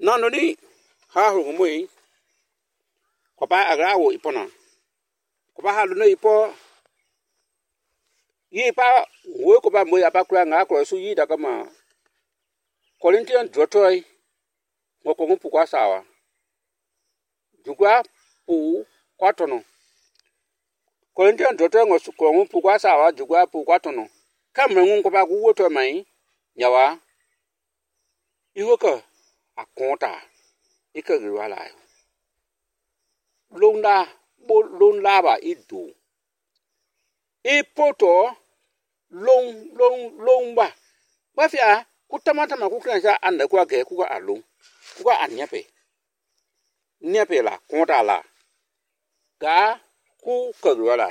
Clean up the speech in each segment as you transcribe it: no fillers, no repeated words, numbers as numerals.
no ni ha hu mu yi ko ba agra wo ipona ko ba ha lu no ipo yi pa wo ko ba mo ya ba kura nga ko su yi da kama Corinthian drotoi ngo ko pu kwa sawa jugwa pu kwatono Corinthian drotoi ngo ko pu kwa sawa jugwa pu kwatono kamrengu ko ba ku woto mai nyawa iwo ko akonta ikagri wala londa ba idu ipoto lomba bafia kutamata makukransa anda kwa ge kuga alung kuga anyape nyape la konta la ga ku kagri wala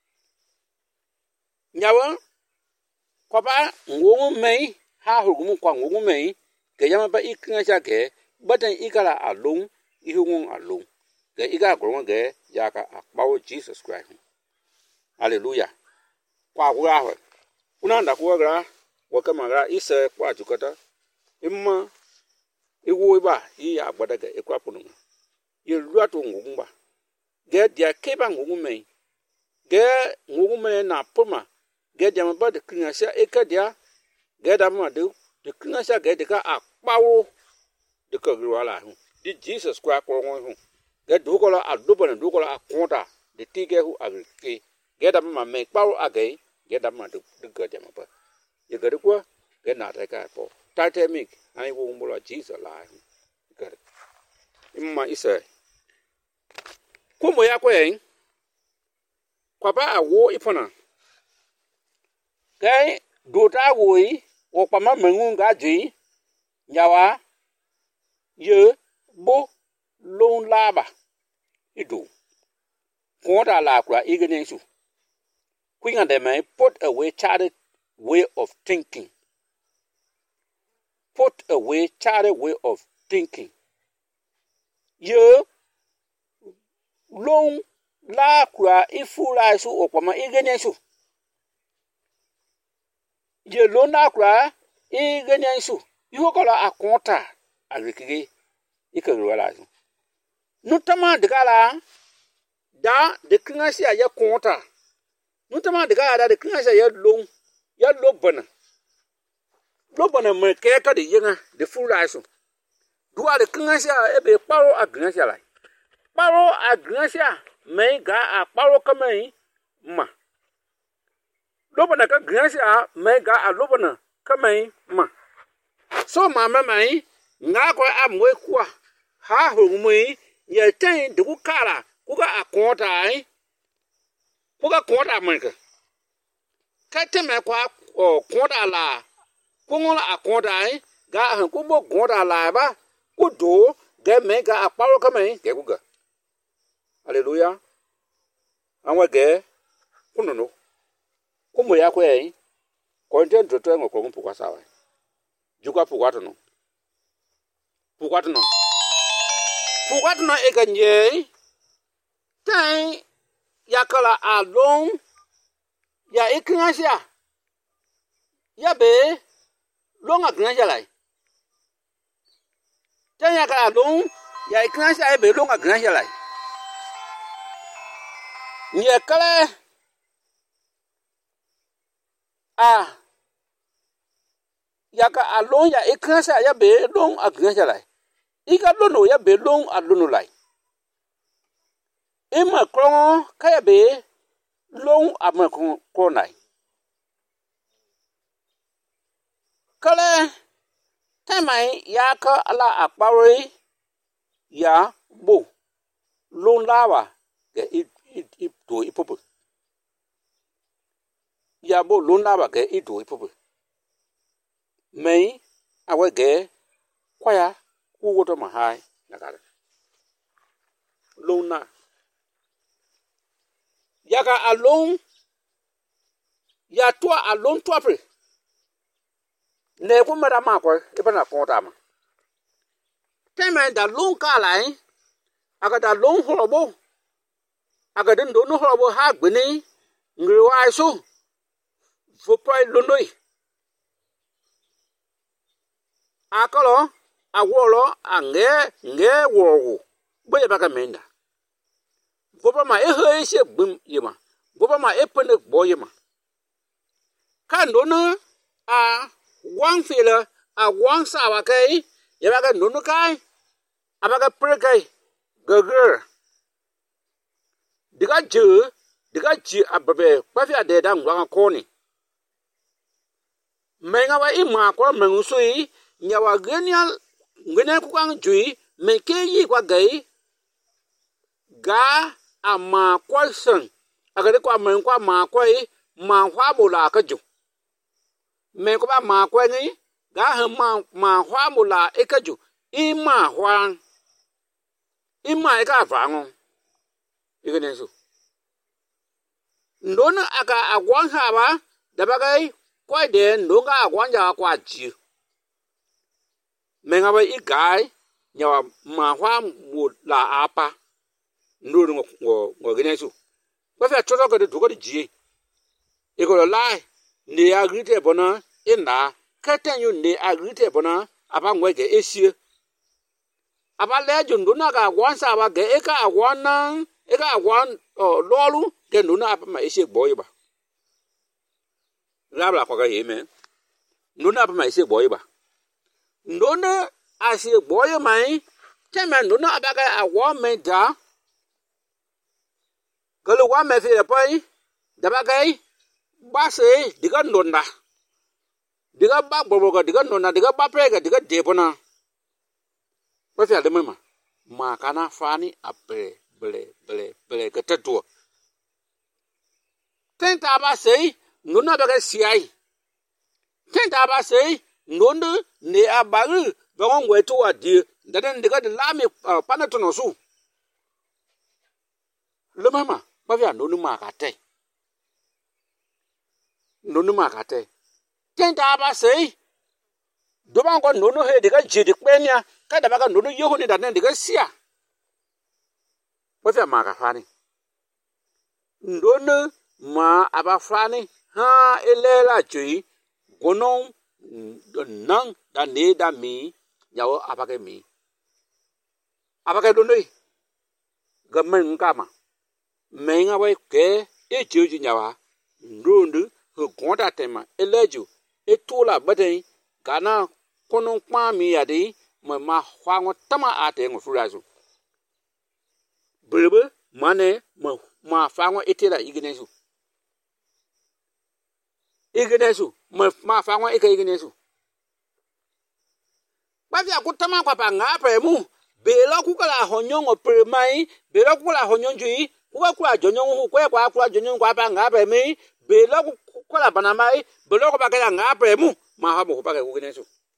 nyawa kwaba ngongo mei ha hugumu kwa ngongo mei ge yama ba ikransa ge batan ikala alung ihungun alung ge iga grongo ge yaka akbawo Jesus Christ hallelujah kwa kuga unanda kuga wakamagra isa kwa jukata imma iwo ba yi agbada ga ekwapunu ye luato ngumba ge dia keba ngumei ge ngumei na poma ge dia maba de kinasa ekadia ge da ma de kinasa ge de ka akpawo de ka wala hu di Jesus kwa ko hu ge dukola adubana dukola akonta de tige hu agrike ge da ma me pawo agei ge da ma de ge dia maba ye gari kwa ge na ta ka po titanic ai wo mbola Jesus la gari imma isa kumo ya kwen kwa ba awo ipona gai dota woi wo pama mengu ga ji nyawa ye bo lon laba idu konta la kwa igenensu kwinga de mai put away charted way of thinking. Put away charted way of thinking. Ye long la kwa ifula su okwa igenensu. Ye long la kwa igenensu. Yuko kola akonta agrikige ikagwala su. Nutama degala da de kingasi ya konta. Nutama degala da de kingasi ya long ya lobana me ke ka de yenga de fura so duwa de kingasia ebe paro agnasia lai paro agnasia me ga a paro kamai ma lobana ka agnasia me ga a lobana kamai ma so mama mai nga ko amwe kwa ha hu mui ye ten de ku kala ku ga akonta ai ku ga konta manka kateme kwa konda la kungola akonda ai ga han kubo konda la ba kudo ge me ga aparo kamai ge kuga hallelujah anwa ge kunono kumo ya kwa ai content to ngo ko mpu kwa sawa jukwa pu kwatono e ganye tai yakala along ya ikinasia ya be longa kinasia lai tanya ka long ya ikinasia ya be longa kinasia lai nye kale ya ka along ya ikinasia ya be long akinasia lai ika lono ya be long alono lai ima kron ka ya be long amakon konai kale tamai ya ka ala akpari ya bo long lawa ke to ipopo ya bo long lawa ke ito ipopo mai awege kwaya ku woto mahai nakala long na yaga along ya tua along tua pre ne ku mara ma ko e bana konta ma tema da long ka lai aga da long horobo aga den do no horobo ha gbeni ngri wa so fo pai londoi akolo awolo ange wo boye baka menda boba ma ehe gbum yema boba ma epene boyema kan dono a wang fela a wang sawa kai yabaga nunu kai abaga prekai gager diga ji ababe kwafi ade da ngwa koni menga wa ima ko mengusui nyawa genial ngene ku kwang jui meke yi kwa gai ga ama kwalsen agade kwa men kwa ma kwai ma hwa bula ka ju me ko ba ma kwa ni ga ha ma hwa bula e ka ju ima e ka fa ngo igene so ndona aka agwan ha ba da ba gai kwa de ndonga agwan ja kwa ji menga ba i gai nyawa ma hwa bula apa nduru ngo gene so ba fa toto ko de duko de ji e ko lai ne agrite bona ina keten yu ne agrite bona aba ngwe ge esie aba lejo nduna ga agwan sa ba ge e ka agwan lolu ke nduna apa ma esie boy ba labla ko ga yeme nduna apa ma esie boy ba ndona asie boy mai tema nduna aba ga agwan me da galo wa me fe pai da ba ga ba se diga ndonda diga ba boboga diga ndonda diga ba prega diga debona ba fe adema ma kana fani ape ble ka tatuo tenta ba se nuna ba ga siai tenta ba se nonde ne abaru ba ngwe to adi daden diga de lami panato no su le mama ba fe nonu ma ka te nonu ma ka te tenta ba se do ba ngo nonu he diga jidi kpenya ka da ba ga nonu yehu ni daden diga sia ba fe ma ka fani ndonu ma aba fani ha elela chui gonon nang da ne da mi yawo abake mi abake donoi gamen kama menga wai ke e juju nyawa ndundu hu konta tema eleju etula badai kana konon kwa mi yadi ma hwango tama ate ngo furazu brebe mane ma fango etela ignesu ma fango ignesu bafi akutama kwa pa ngapa emu bela kukala honyongo premai bela kukala honyonjui kuka kula jonyongo hu kwa kula jonyongo kwa pa ngapa emi bela kukala banamai bela kwa kala ngapa emu ma habo kwa ka ignesu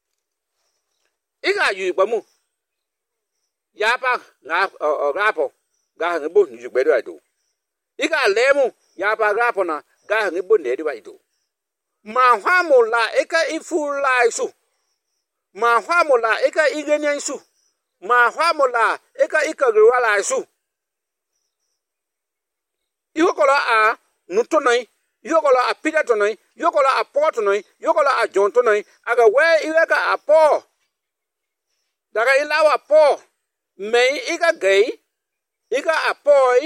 iga yu bamu ya pa ngapo ga ngebo ni gbedo ado iga lemu ya pa ngapo na ga ngebo ne di wa ido ma hwa mula eka ifula isu ma hwa mula eka igenya isu ma hwa mula eka ikagwala isu yokola a nutonai yokola a pidatonai yokola a potonai yokola a jontonai aga we iweka a po daga ilawa po mei iga gay iga a poi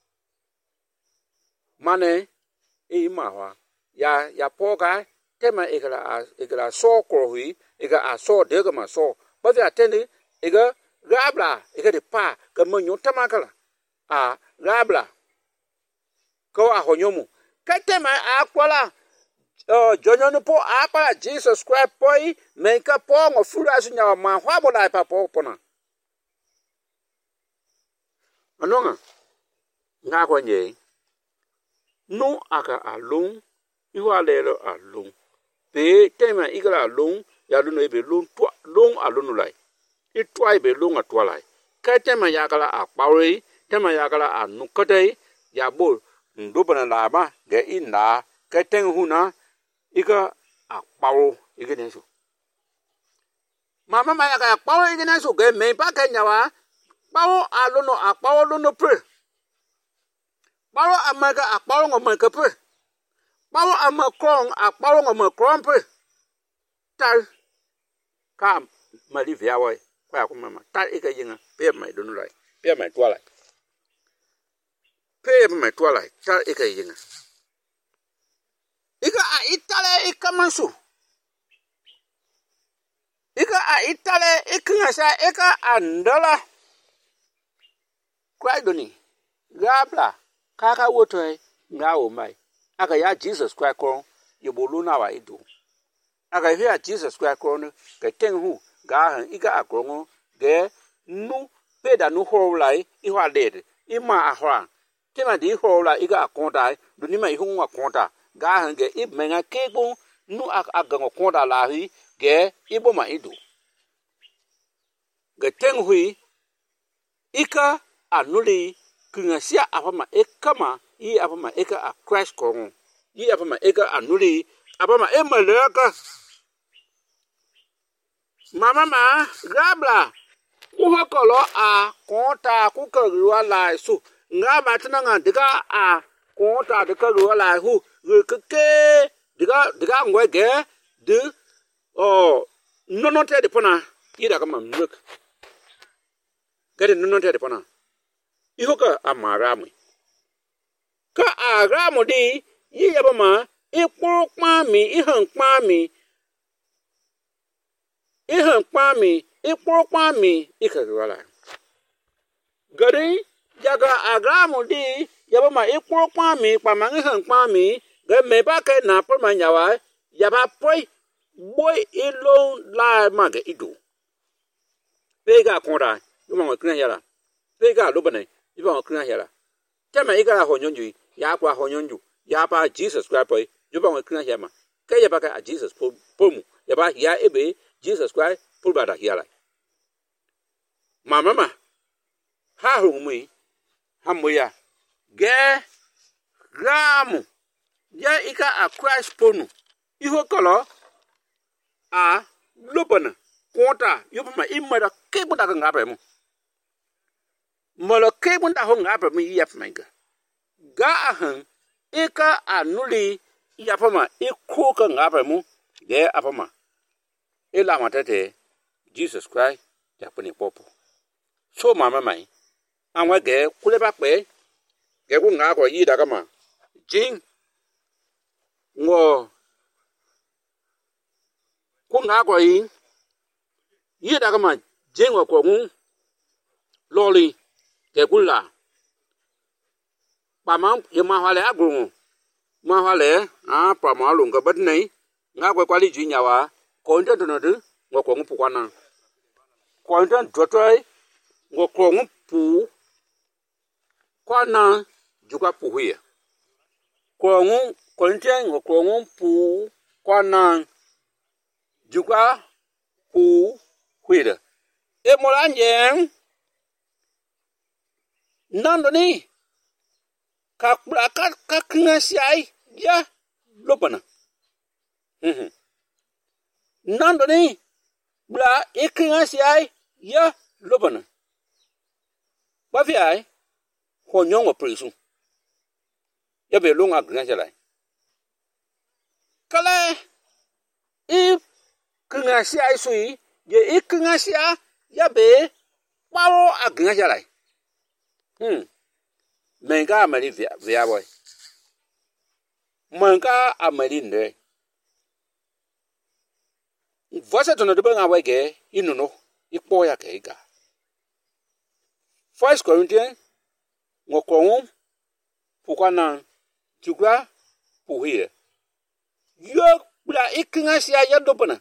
mane e mahwa ya poga tema igala so krohi iga a so de ma so ba ya tende iga rabla iga de pa ga monyo tamakala a rabla ko a honyomu ka tema a kwala jonyo po a pa Jesus Christ poi menka po ngo fura su nya ma hwa bola pa po pona anonga nga ko nye no aka alung iwa lelo alung pe tema igala alung ya luno ebe lung alunu lai itwa ebe lung atwa lai ka tema yakala akpawi tema yakala anukate ya bol ndobana laba ge inda ka ten huna iga akpawo igeneso mama yaka akpawo igeneso ge me pa kenyawa bawo alono akpawo lono pre bawo amaga akpawo ngomaka pre bawo amakron akpawo ngomakron pre tal kam mali via wai kwa ko mama ta ika yinga pe mai dunu lai pe mai tua lai pe mai tua lai ta ika yinga ika a itale ika mansu ika a itale ika sa ika andala kwa doni gabla kaka wotoi ngawo mai aka ya Jesus kwa ko yobolu na wa idu aka hia Jesus kwa ko no ke tenhu ga han ika akrongo ge nu peda nu holai I hwa ded ima ahwa tema di hola ika akonta do ni mai hu akonta ga han ge imenga kebo nu agango konta la hi ge ibo ma idu ge tenhui ika anuli kungasia afama ekama I afama eka a crash kong I afama eka anuli afama emalaka mama ma gabla uhokolo a konta ku karuwa la su nga batna nga diga a konta de karuwa la hu ke diga ngwe ge de oh nonote de pona ida kama mruk gade nonote de pona ihoka amaramu ka aramu di yi yabama ikpurukpa mi ihan kpami ikpurukpa mi ikagwala gari jaga aramu di yabama ikpurukpa mi pamang ihan kpami ga meba ke na pama nyawa yaba poi boy ilo la maga idu pega konda yuma ngakina yala pega lobane yuma ngakina yala tema igara honyonju ya kwa honyonju ya pa Jesus Christ boy yuma ngakina yama ke yaba ka Jesus pomu yaba ya ebe Jesus Christ pulbada yala mama ha humui hamoya ge ramu ya ika a Christ ponu iho kolo a lobana konta yuma imara kebu daga ngabe mu molo kebu da ho ngabe mu yef menga ga ahan ika anuli yapama ikko ka ngabe mu ge apama ela matete Jesus Christ yapani popo so mama mai anwa ge kuleba pe ge ku nga ko yi daga ma jing ngo ku nga ko yi daga ma jing ko ngu loli ke kula pa ma ye ma hale agru ma hale a pa ma lu ga bat nei nga ko kwali ji nyawa ko nta to no du ngo ko ngu pu kwana ko nta dotoi ngo ko ngu pu kwana juga pu huya ko ngu ko nta ngo ko ngu pu kwana juga pu huida e molanje nandoni ka knasiai ya lopana nandoni bla iknasiai ya lopana bafiai honyongo prisu ya be longa gnasiai kala if knasiai sui ye iknasia ya be pawo agnasiai menga amari via boy menga amari ne vosa to no de banga wege inuno ipo ya kega 1 Corinthians ngokon pukana juga puhie yo bla ikngasia ya dobana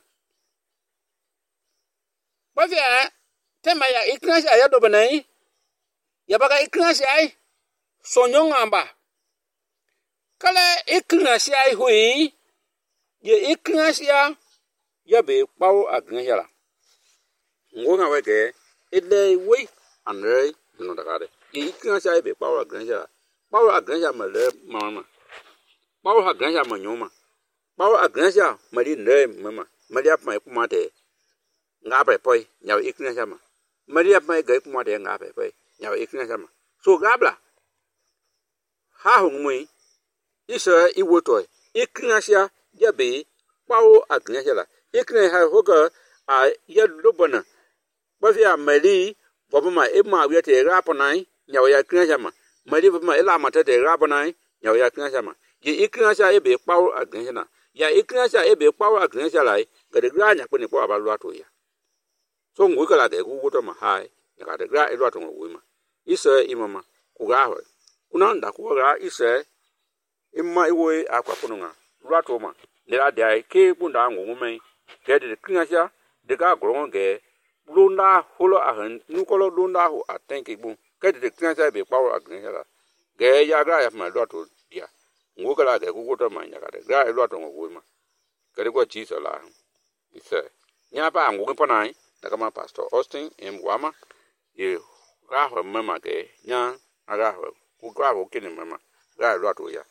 bavia tema ya ikngasia ya dobana ya baga iknasi ai sonyong amba kala iknasi ai hui ye iknasi ya be pawo agnyala ngonga wege ile we andre no dagare ye iknasi ai be pawo agnyala male mama pawo agnyala manyoma pawo agnyala mali ne mama mali apma kumate ngabe poi nyaw iknasi ma mali apma ga kumate ngabe poi nyaw ikna sama so gabla ha humui isa iwoto ikna sia jabe pawo agna sala ikna ha hoga a ya lobana ba fi amali bobma e ma wi te raponai nya ya kina jama mali bobma ila mata te raponai nya ya kina jama ye ikina sha e be pawo agna ya ikina sha e be pawo agna sha lai ga de gra nya ko ni ko ba lo ato ya so ngwe kala de ku to ma hai ya ga de gra e lo ato ngwe ma ise imama ku ga ho kuna nda ku ga ise imma iwe akwa kununga lo ato ma ne la de ke bunda ngwe me ke de kina sha de ga gro nge lunda holo ahan nukolo lunda ho atenke bu ke de kina sha be pawo agna sha la ge ya gra ya ma lo ato dia ngwe kala de ku to ma nya ga de gra e lo ato ngwe ma ke de ko chi so la ise nya pa ngwe pa nai daga ma pastor Austin Mwama ye ga ho mama ke nya aga ho ku gra ho kini mama ga lo ato ya